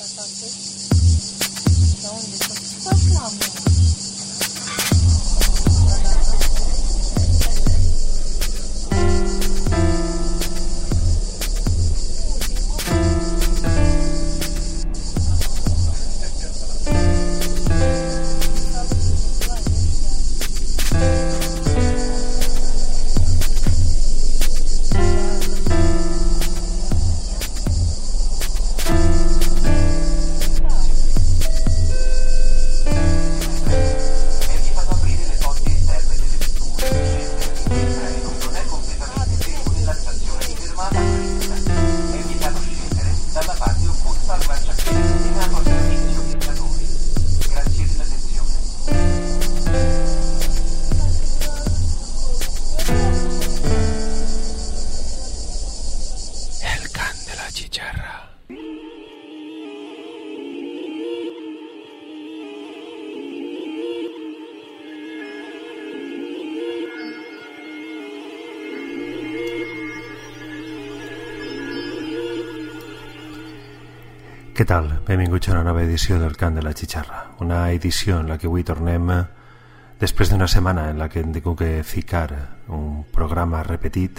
Què tal? Benvinguts a una nova edició del Cant de la Xixarra. Una edició en la que avui tornem després d'una setmana en la que hem tingut que ficar un programa repetit.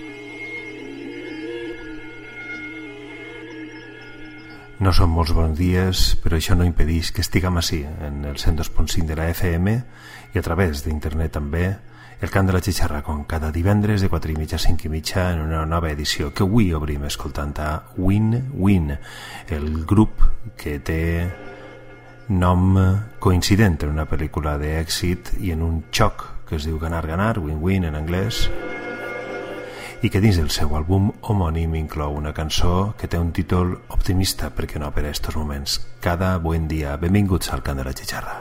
No són molts bons dies, però això no impedeix que estiguem així, en el 102.5 de la FM i a través d'internet també, el Cant de la Xixarra, com cada divendres de 4:30 a 5:30 en una nova edició que avui obrim escoltant a Win Win, el grup que té nom coincident en una pel·lícula d'èxit i en un xoc que es diu Ganar Ganar, Win Win en anglès, i que dins del seu àlbum homònim inclou una cançó que té un títol optimista, perquè no per a estos moments. Cada buen dia. Benvinguts al Cant de la Xixarra.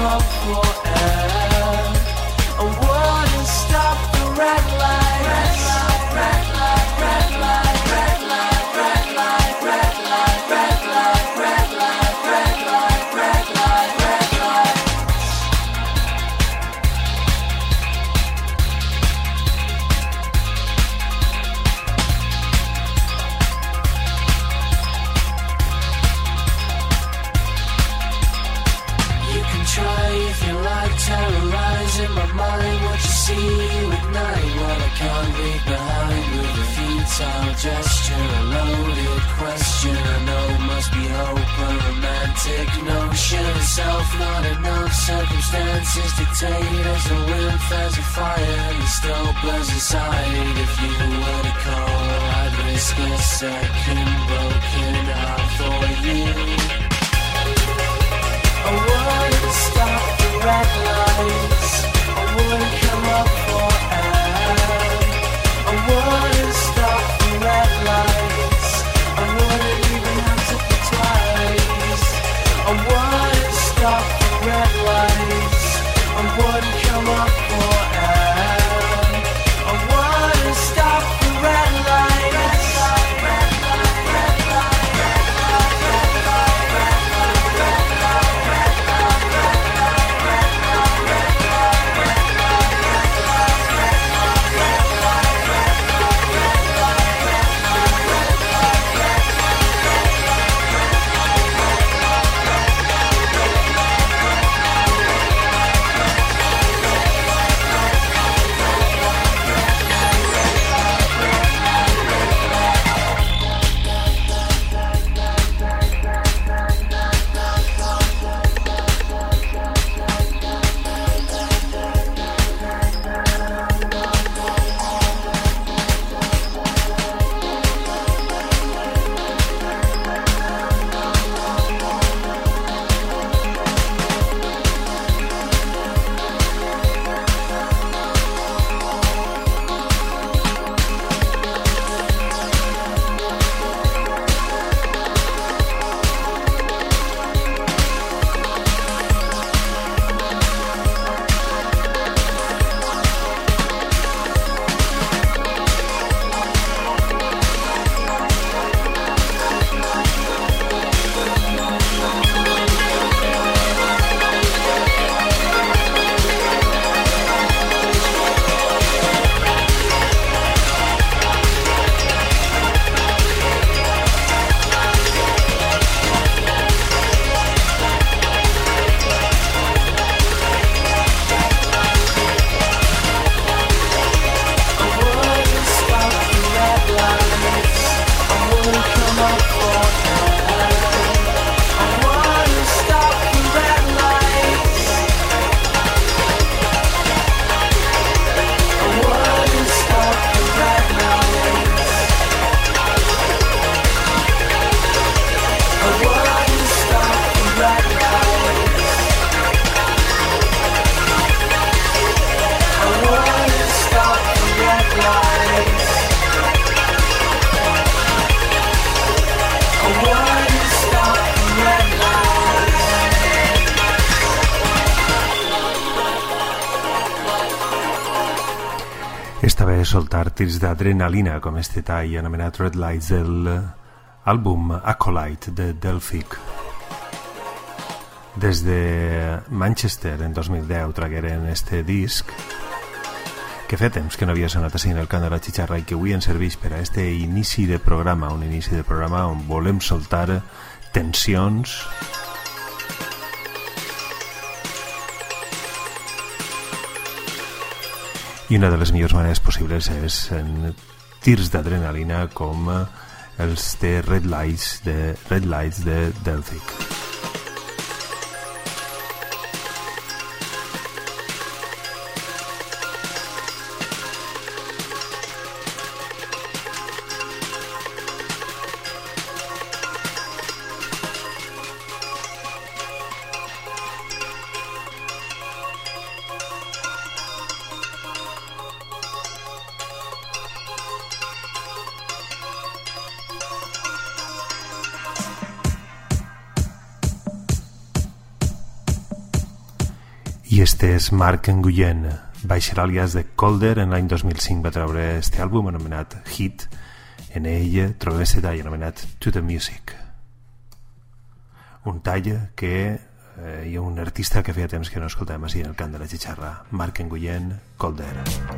up for air. I wouldn't stop the red lights. Red light, red light, red light, red light, red light, red light, red light, red light, red light, red light. You can try if you like, terrorizing my mind. What you see at night, what I can't read behind. With a futile gesture, a loaded question. I know must be hope, a romantic notion. Self not enough, circumstances dictate. As the wind fans a fire, it still burns inside. If you were to call, I'd risk a second broken heart for you. I wouldn't stop the red lights. I wouldn't come up for air. I wouldn't stop the red lights. I wouldn't even have to think twice. I wouldn't stop the red lights. I wouldn't come up for air. I wouldn't stop the red lights. Red light, red light, red light, red light, red light, red light, red light, red light, red light, red light, red light, red Estava a soltar tirs d'adrenalina com este tall anomenat Red Lights de l'àlbum Acolyte de Delphic. Des de Manchester en 2010 tragueren este disc que fa temps que no havia sonat així en el cant de la xixarra i que avui ens serveix per a este inici de programa, un inici de programa on volem soltar tensions i una de les millors maneres possibles és en tirs d'adrenalina com els de Red Lights de Delphic. I este és Marc Nguyen, baix l'àlies de Colder. En l'any 2005 va treure este àlbum anomenat Hit. En ell trobem este tall anomenat To The Music, un tall que hi ha un artista que feia temps que no escoltàvem així en el cant de la xixarra, Marc Nguyen, Colder.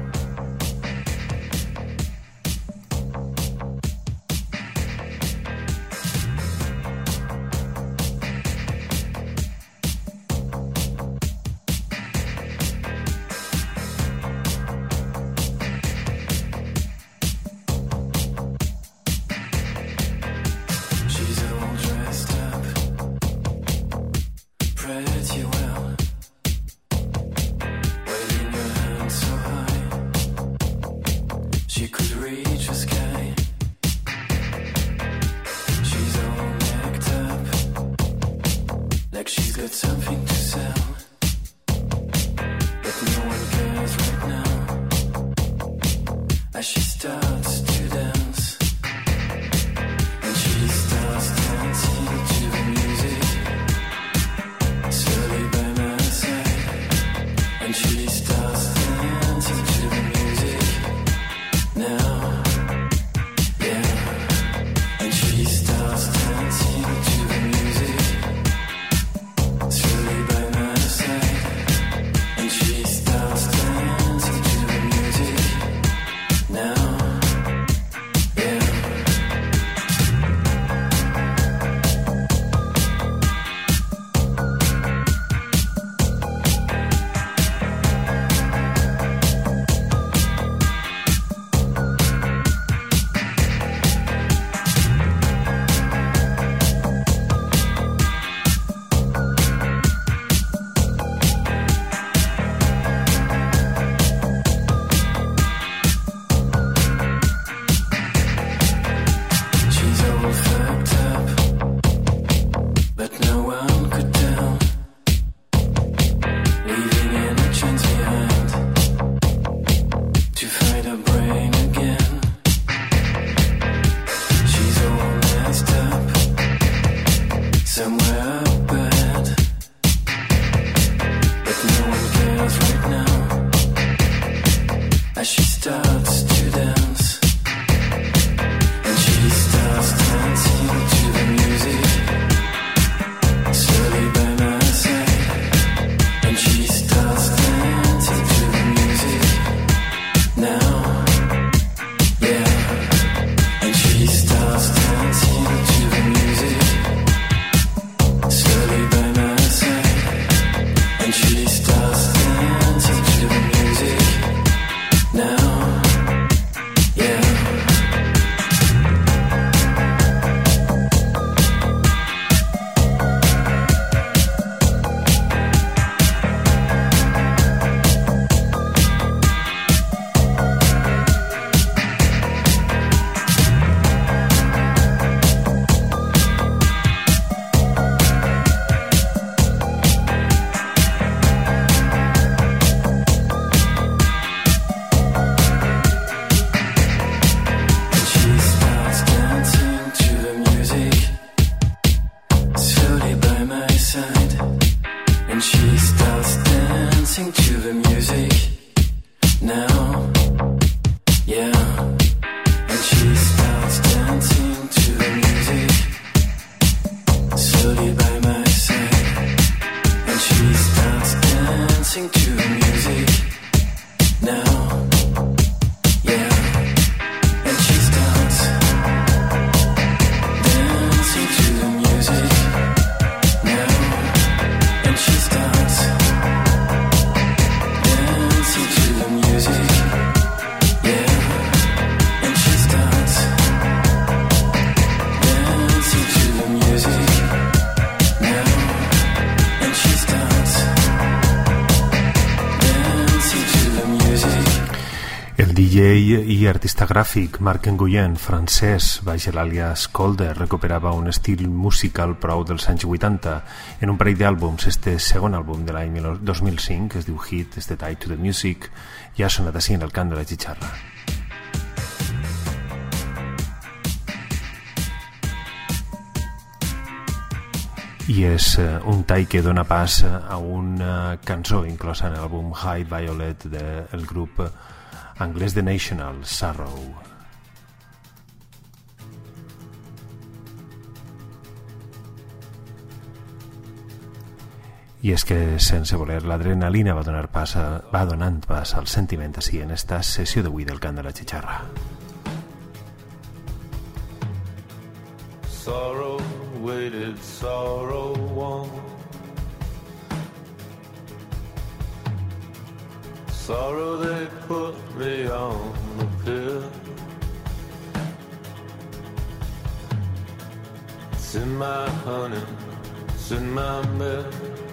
I artista gràfic Marc Nguyen, francès, baix l'àlies Colder, recuperava un estil musical prou dels anys 80 en un parell d'àlbums. Este segon àlbum de l'any 2005, que es diu Hit, este tall To The Music, ja ha sonat així en el cant de la xixarra. i és un tall que dona pas a una cançó inclosa en l'àlbum High Violet del grup anglès The National, Sorrow. I és que sense voler l'adrenalina va donant pas al sentiment així en esta sessió d'avui del Cant de la Xixarra. Sorrow waited, sorrow won. Sorrow they put me on the pill. It's in my honey, it's in my milk.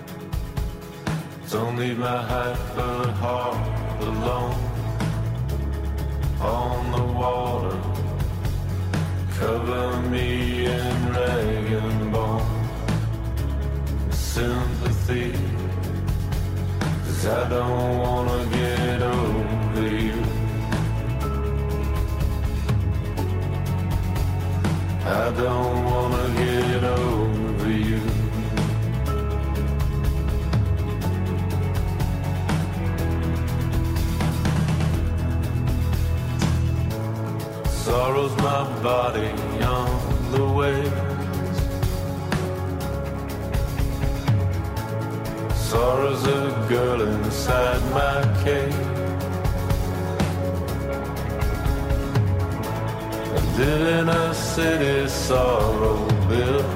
Don't leave my hyper heart alone on the water. Cover me in rag and bone. Sympathy, 'cause I don't wanna get over you. I don't wanna get over you. Sorrow's my body on the waves. Sorrow's a girl inside my cave. I live in a city sorrow built.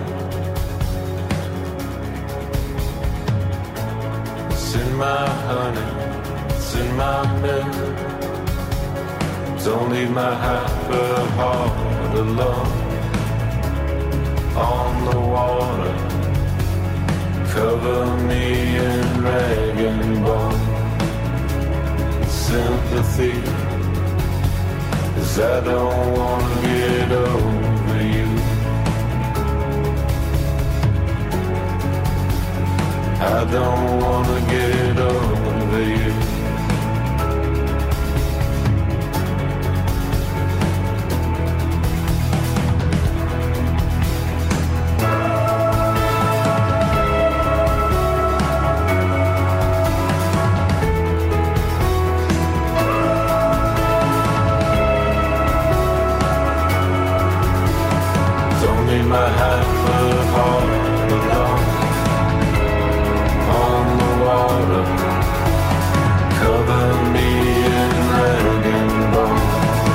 It's in my honey, it's in my milk. Don't leave my hyper heart alone on the water. Cover me in rag and bone. Sympathy, 'cause I don't wanna get over you. I don't wanna get over you. My hyper heart alone on the water. Cover me in rag and bone.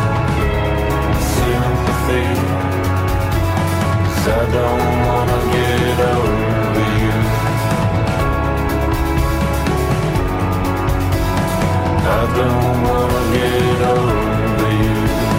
Sympathy, 'cause I don't wanna get over you. I don't wanna get over you.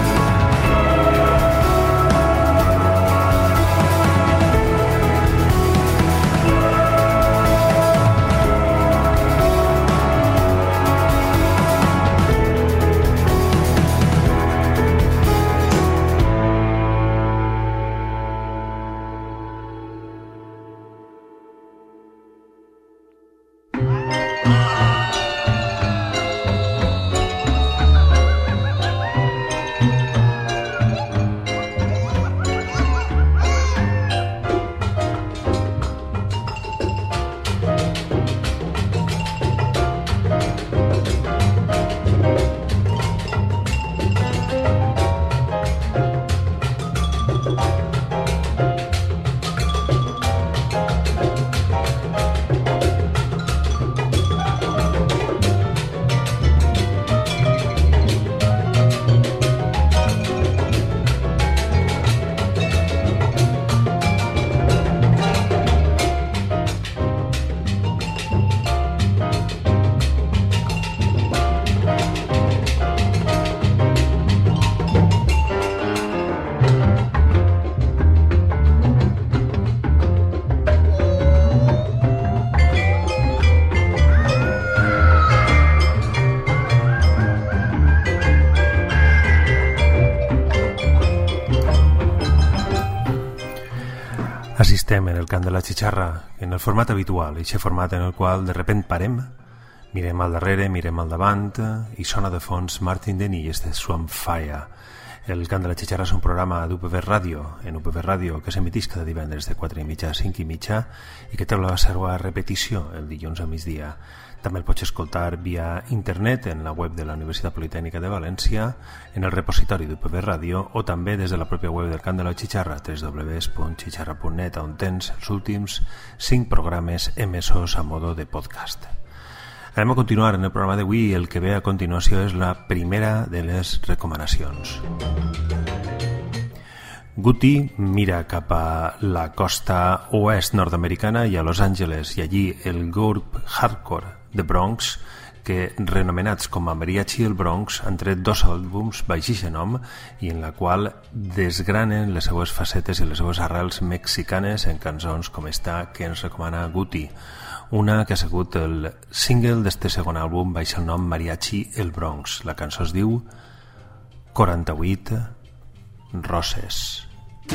Assistem en el Cant de la Xixarra en el format habitual, aquest format en el qual de repent parem, mirem al darrere, mirem al davant i sona de fons Martin Denis de Swamp Fire, El Cant de la Xixarra és un programa d'UPV Ràdio, en UPV Ràdio, que s'emetís cada divendres de 4:30 a 5:30 i que té la seva repetició el dilluns a migdia. També el pots escoltar via internet en la web de la Universitat Politècnica de València, en el repositori d'UPV Ràdio o també des de la pròpia web del Cant de la Xixarra, www.xixarra.net, on tens els últims 5 programes emesos a modo de podcast. Anem a continuar en el programa d'avui i el que ve a continuació és la primera de les recomanacions. Guti mira cap a la costa oest nord-americana i a Los Angeles, i allí el grup hardcore The Bronx, que renomenats com a Mariachi el Bronx, han tret 2 àlbums baix aquest nom i en la qual desgranen les seues facetes i les seues arrels mexicanes en cançons com esta que ens recomana Guti, una que ha sigut el single d'este segon àlbum baix el nom Mariachi el Bronx. La cançó es diu 48 Roses.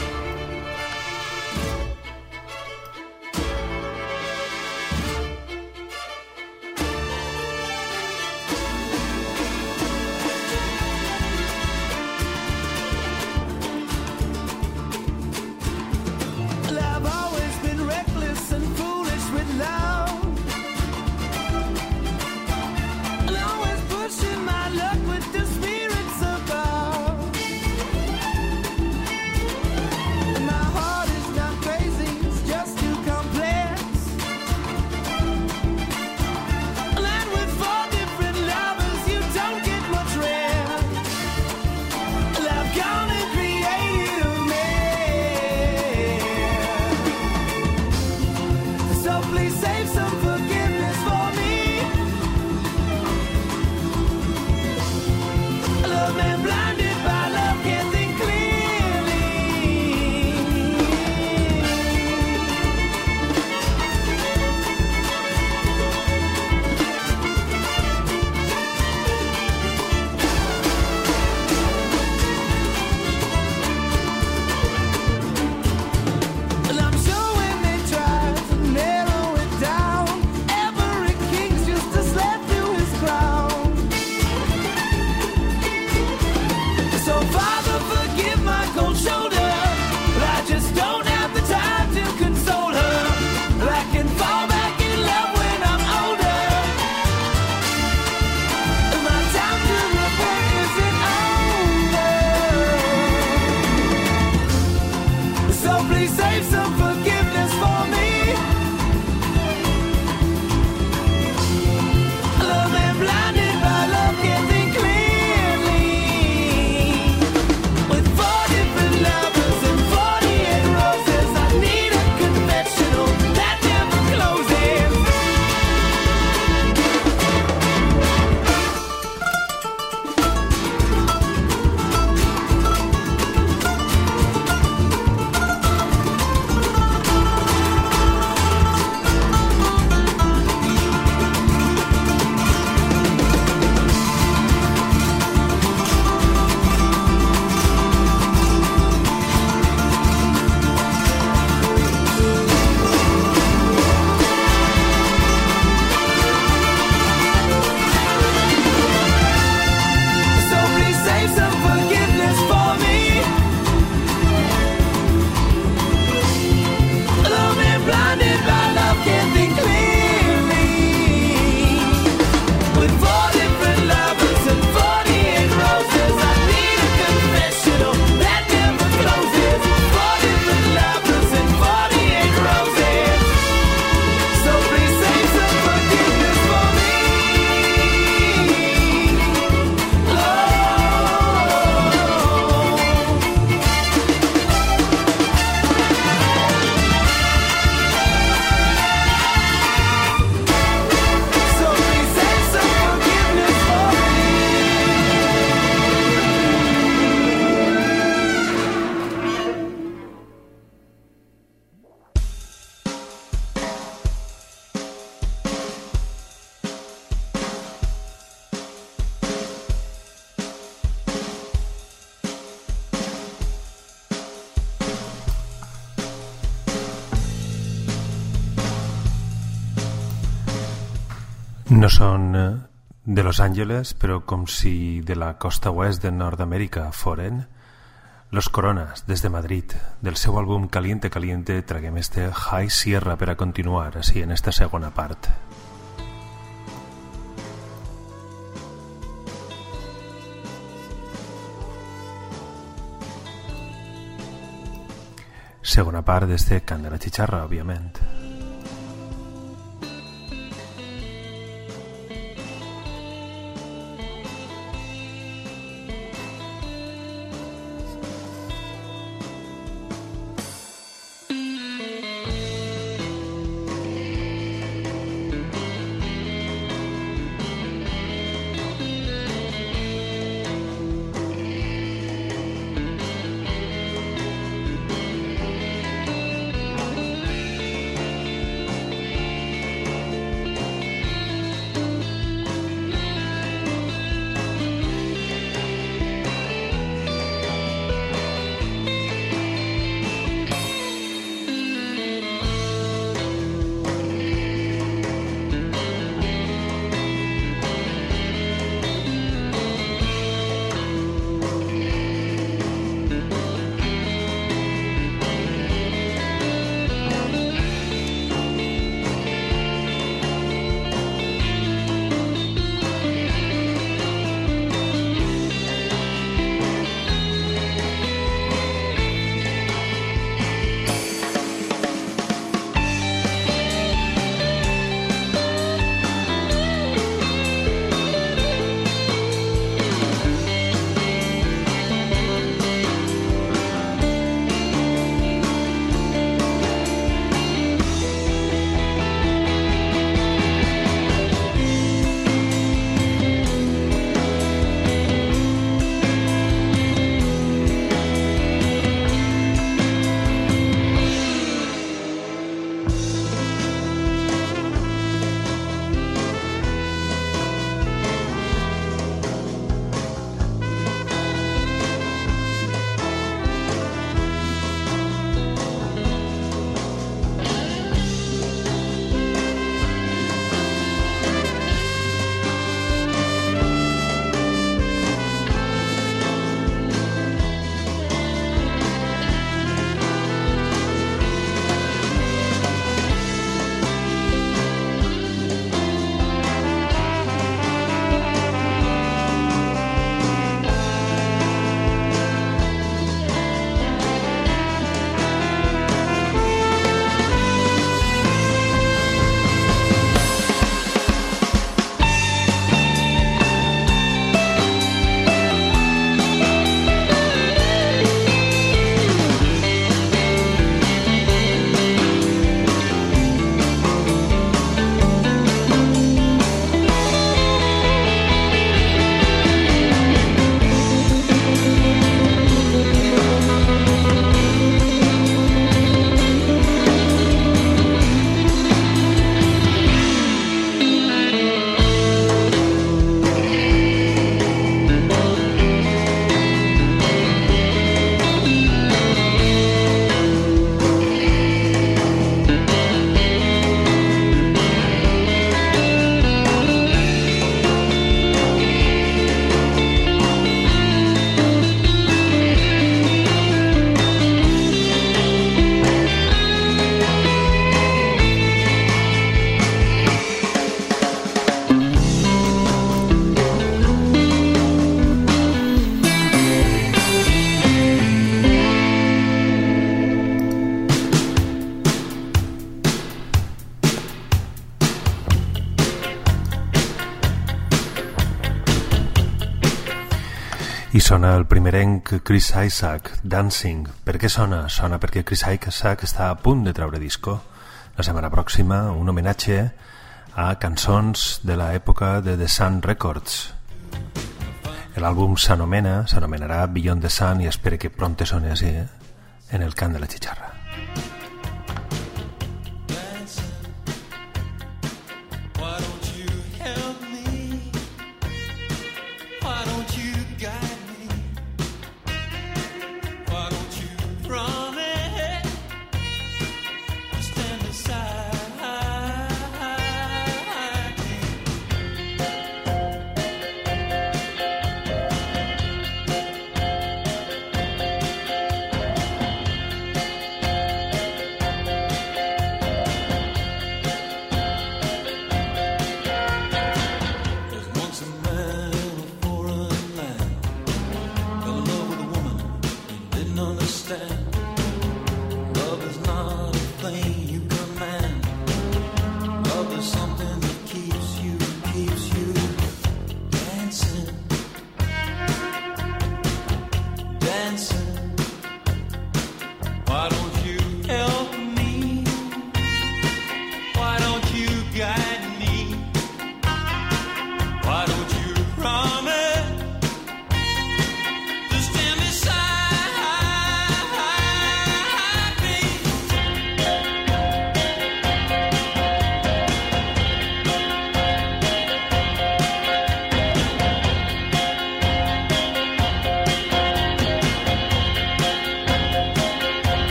No són de Los Angeles, però com si de la costa oest de Nord-Amèrica foren, Los Coronas, des de Madrid. Del seu àlbum Caliente Caliente traguem este High Sierra per a continuar així en esta segona part. Segona part d'este Cant de la Chicharra, òbviament. I sona el primerenc Chris Isaak, Dancing. Per què sona? Sona perquè Chris Isaak està a punt de treure disco. La setmana pròxima, un homenatge a cançons de l'època de The Sun Records. L'àlbum s'anomenarà Beyond the Sun i espero que pronte soni així en el Cant de la Chicharra.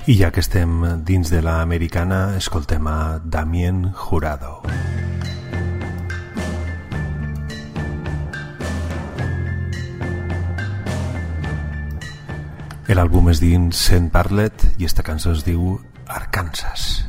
I ja que estem dins de l'americana, escoltem a Damien Jurado. L'àlbum es diu Saint Bartlett i esta cançó es diu Arkansas.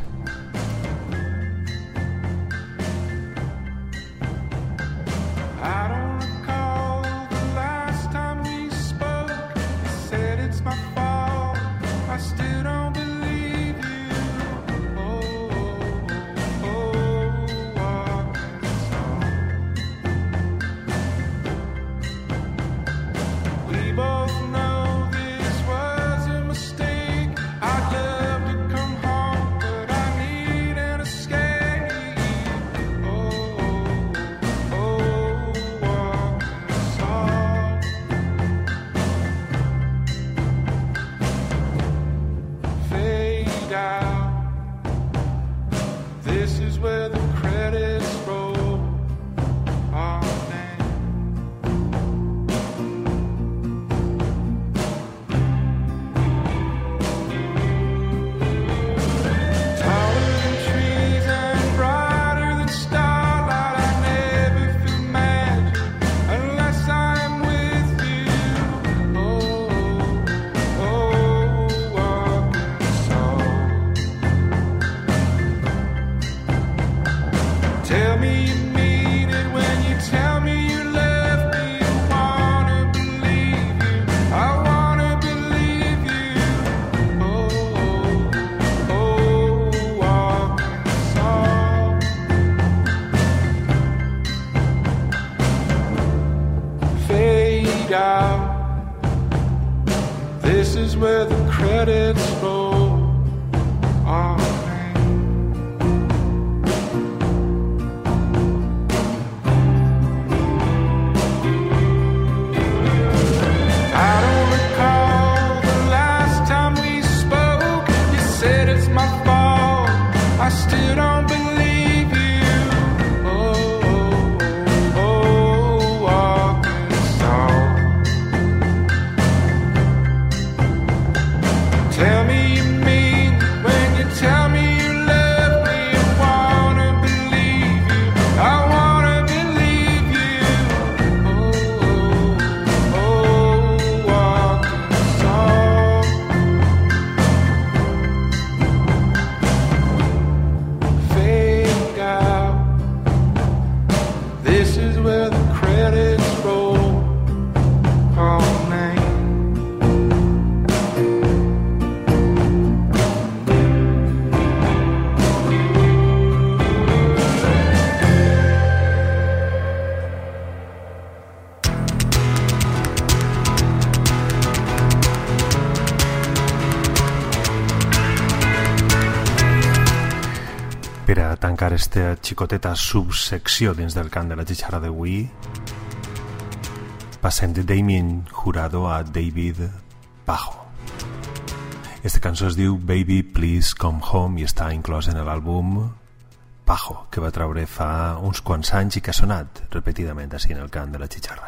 This is where the credits roll. Oh, I don't recall the last time we spoke. You said it's my fault. I still don't believe you. Oh, oh, oh, Arkansas. Tell me you mean when you tell me you love me. I wanna believe you. I wanna believe you. Oh, oh, oh, Arkansas. Fade out. This is where the credits roll. Oh, man. Per a tancar esta xicoteta subsecció dins del cant de la xixarra d'avui, passem de Damien Jurado a David Pajo. Esta cançó es diu Baby Please Come Home i està inclòs en l'àlbum Pajo, que va treure fa uns quants anys i que ha sonat repetidament així en el cant de la xixarra.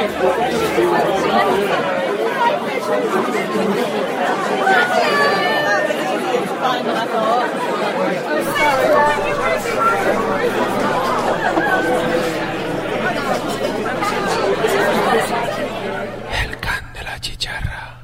El can de la chicharra.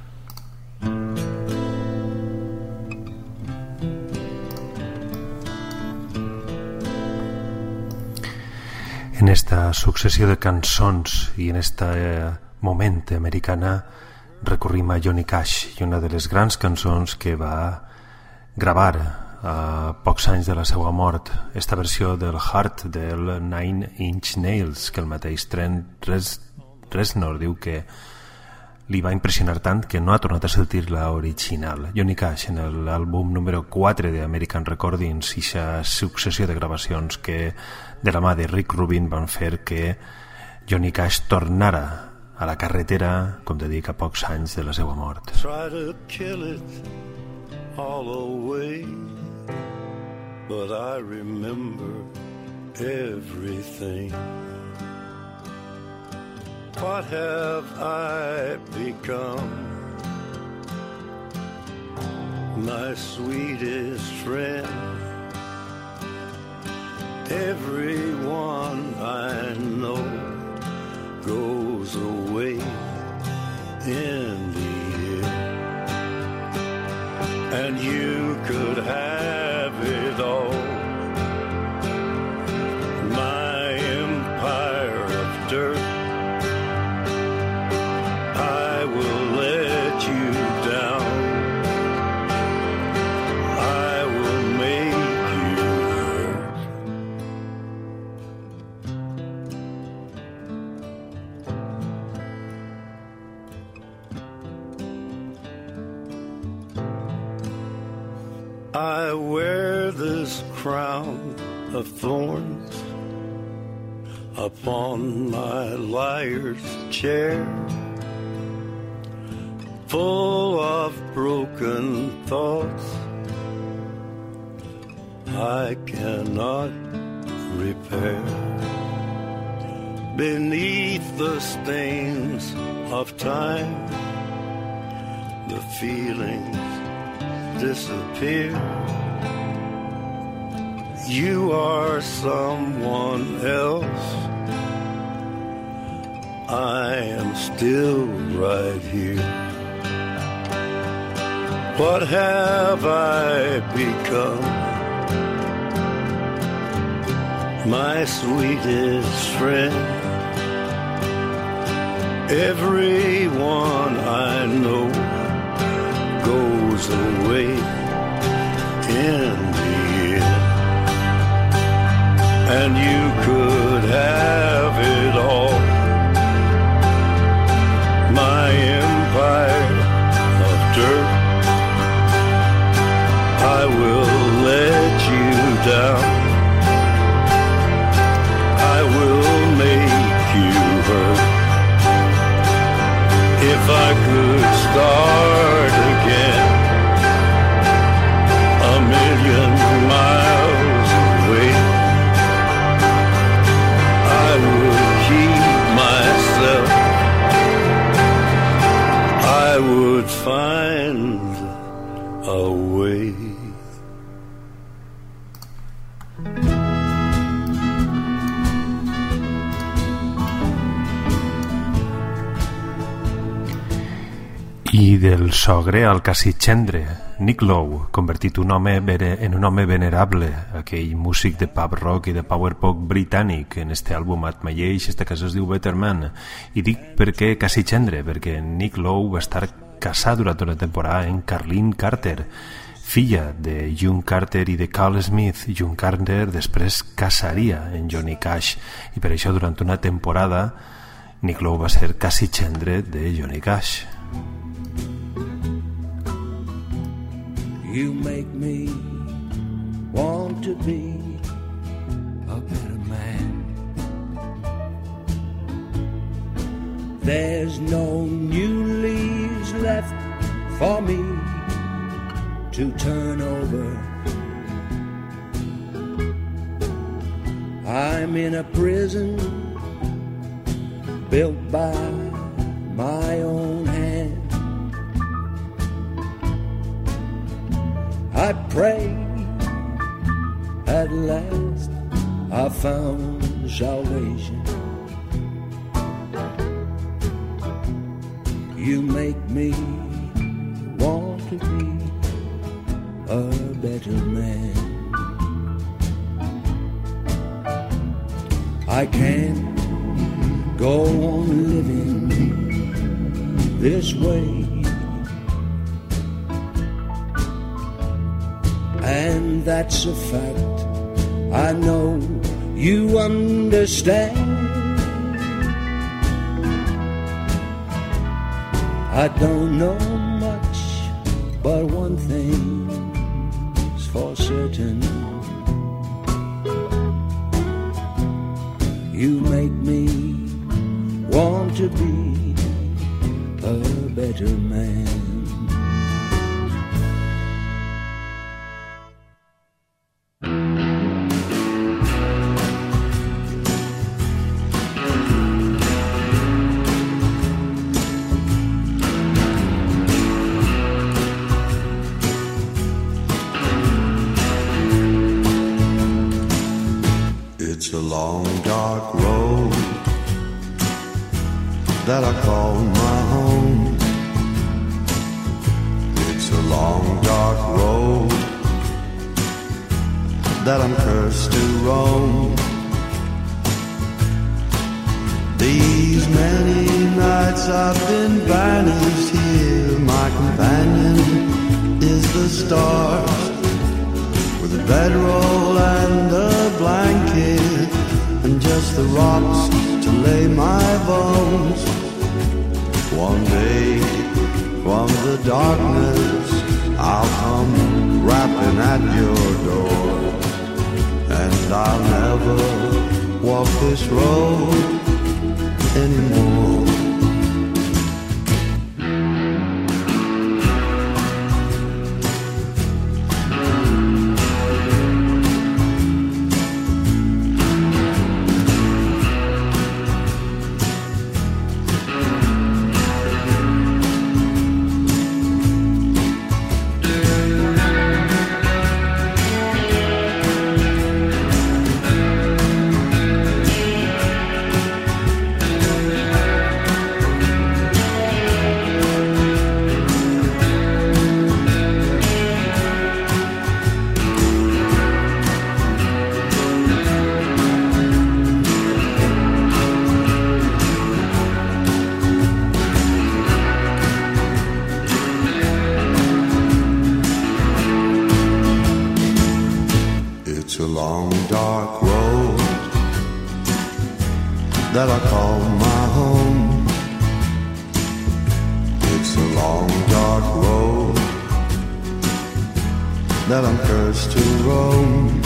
En esta successió de cançons i en esta moment americana recorrim a Johnny Cash i una de les grans cançons que va gravar a pocs anys de la seva mort, esta versió del Heart del Nine Inch Nails, que el mateix Trent Reznor diu que li va impressionar tant que no ha tornat a sentir la original. Johnny Cash en l'àlbum número 4 de American Recordings i aquesta successió de gravacions que de la mà de Rick Rubin van fer que Johnny Cash tornara a la carretera, com te dic, a pocs anys de la seva mort. Try to kill it all away, but I remember everything. What have I become? My sweetest friend. Everyone I know goes away in the end, and you could have it all. My empire of dirt, I will let you down. I will make you hurt. I wear this crown of thorns upon my liar's chair, full of broken thoughts I cannot repair. Beneath the stains of time, the feelings disappear. You are someone else. I am still right here. What have I become? My sweetest friend. Everyone I know goes away in the end, and you could have it all. My empire of dirt, I will let you down. I will make you hurt. If I could start again, a million miles away, I would keep myself. I would find a way. I del sogre al cassitxendre, Nick Lowe, convertit en un home venerable, aquell músic de pub rock i de power pop britànic, en este àlbum At My Age, esta casa es diu Better Man. I dic per què cassitxendre, perquè Nick Lowe va estar casat durant una temporada amb Carlene Carter, filla de June Carter i de Carl Smith. June Carter després casaria en Johnny Cash i per això durant una temporada Nick Lowe va ser cassitxendre de Johnny Cash. You make me want to be a better man. There's no new leaves left for me to turn over. I'm in a prison built by my own hand. I pray at last I found salvation. You make me want to be a better man. I can't go on living this way, and that's a fact I know you understand. I don't know much, but one thing's for certain. You make me want to be a better man. It's a long dark road that I call my home. It's a long dark road that I'm cursed to roam. These many nights I've been banished here. My companion is the stars, with a bedroll and a blanket, and just the rocks to lay my bones. One day from the darkness I'll come rapping at your door, and I'll never walk this road anymore. It's a long dark road that I call my home. It's a long dark road that I'm cursed to roam.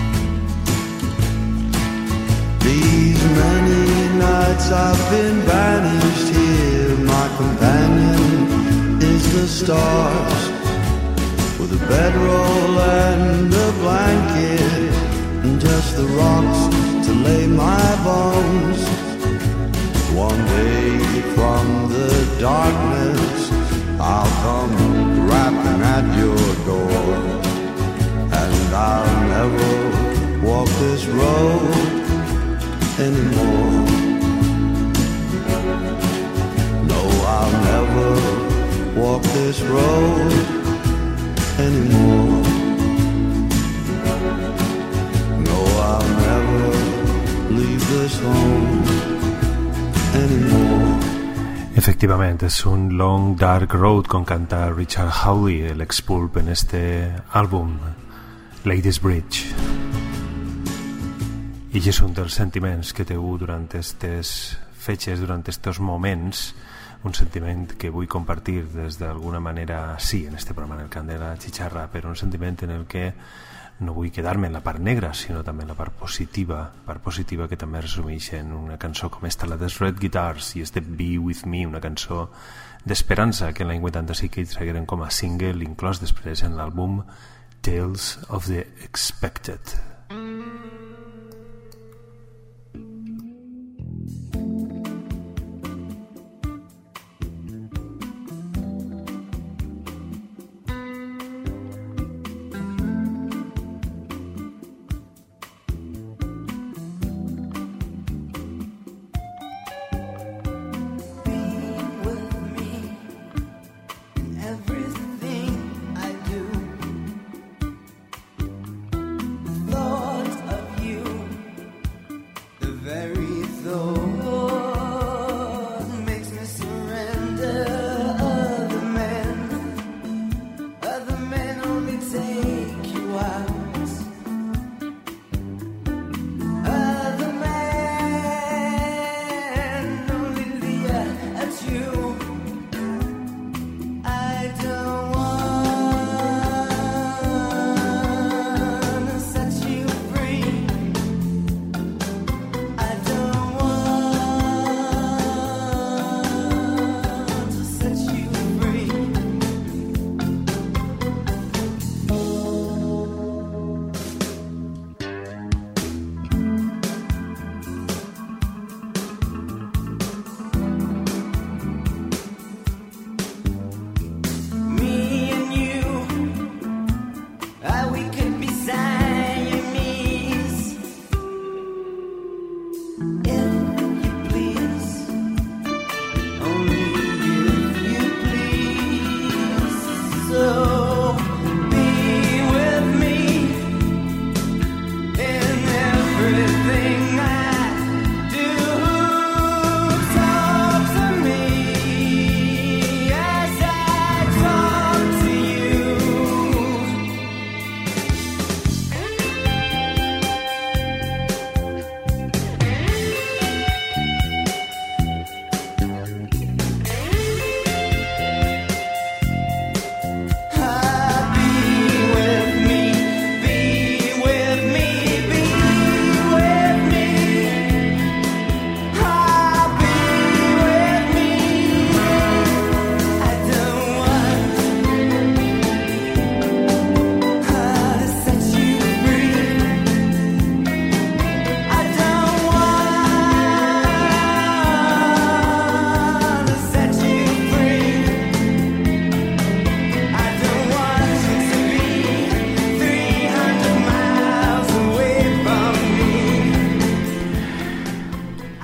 These many nights I've been banished here. My companion is the stars, with a bedroll and a blanket, and just the rocks to lay my bones. One day from the darkness I'll come rapping at your door, and I'll never walk this road anymore. No, I'll never walk this road anymore. No, I'll never leave this home anymore. Efectivamente, es un Long Dark Road con canta Richard Hawley, el ex-Pulp, en este álbum Ladies Bridge. I és un dels sentiments que té durant aquestes fetges, durant aquests moments, un sentiment que vull compartir des d'alguna manera, sí, en este programa, en el Cant de la Xicharra, però un sentiment en el que no vull quedar-me en la part negra, sinó també en la part positiva que també resumeix en una cançó com esta, la dels Red Guitars, i és de Be With Me, una cançó d'esperança que en l'any 85 tragueren com a single, inclòs després en l'àlbum Tales of the Expected.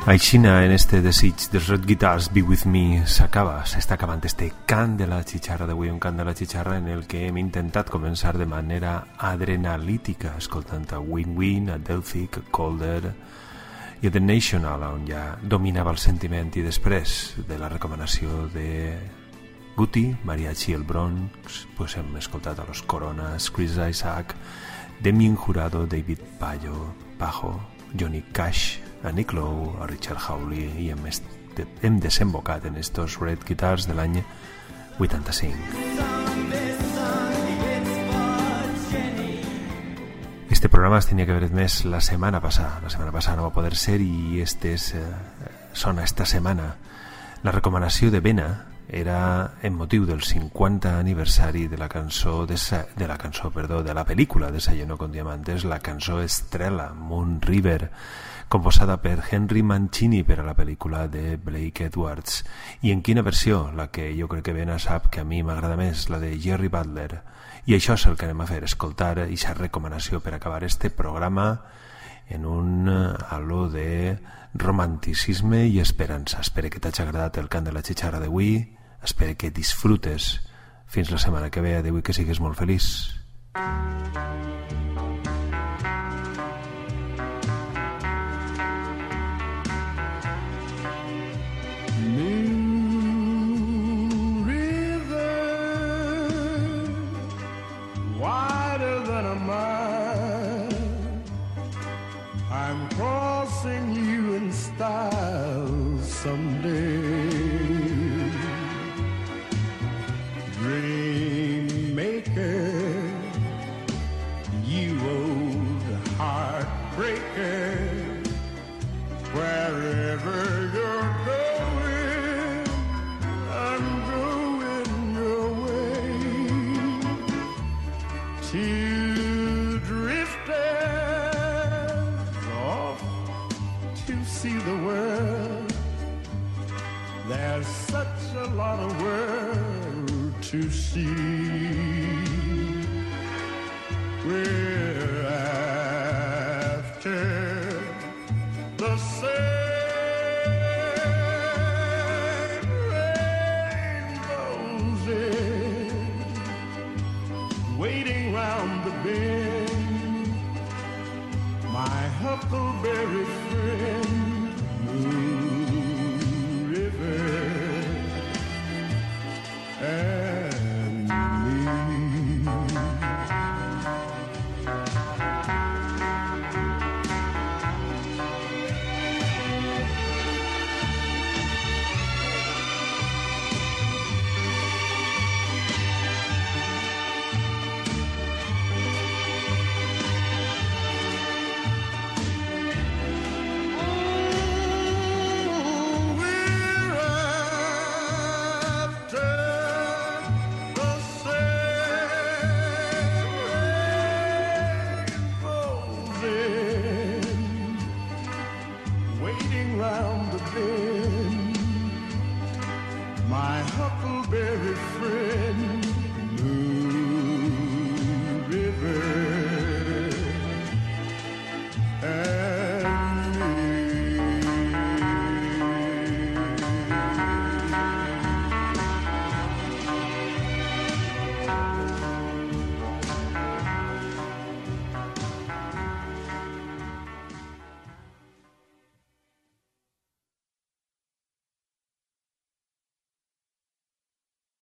Aixina, en este desig dels Red Guitars, Be With Me, s'està acabant este cant de la xitxarra d'avui, un cant de la xitxarra en el que hem intentat començar de manera adrenalítica, escoltant a Win Win, a Delphic, a Calder i a The National, on ja dominava el sentiment, i després de la recomanació de Guti, Mariachi el Bronx, pues hem escoltat a los Coronas, Chris Isaac, Demi Jurado, David Pajo, Johnny Cash, a Nick Lowe, a Richard Hawley, i hem desembocat en estos Red Guitars de l'any 85. Este programa es tenia que haver més la setmana passada no va poder ser, i sona esta setmana. La recomanació de Vena era en motiu del 50 aniversari de la pel·lícula Desayuno con Diamantes, la cançó Estrella, Moon River, composada per Henry Mancini per a la pel·lícula de Blake Edwards. I en quina versió? La que jo crec que Vena sap que a mi m'agrada més, la de Jerry Butler. I això és el que anem a fer, escoltar aquesta recomanació per acabar este programa en un halo de romanticisme i esperança. Espero que t'hagi agradat el cant de la xitxarra d'avui, espero que disfrutes. Fins la setmana que ve, adéu i que siguis molt feliç. Moon River, wider than a mile, I'm crossing you in style someday. Dream maker, you old heartbreaker, wherever you're going, I'm going your way. Two drifters off to see the world. There's such a lot of world to see. We're after the same rainbows waiting round the bend. My huckleberry friend, Moon